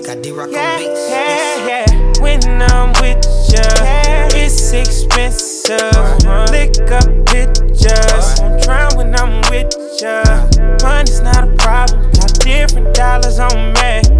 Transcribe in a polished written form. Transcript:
Got D-Rock yeah, on beats. yeah, yeah. When I'm with ya, it's expensive. Lick up pictures. I'm trying when I'm with ya. Money's not a problem. Got different dollars on me.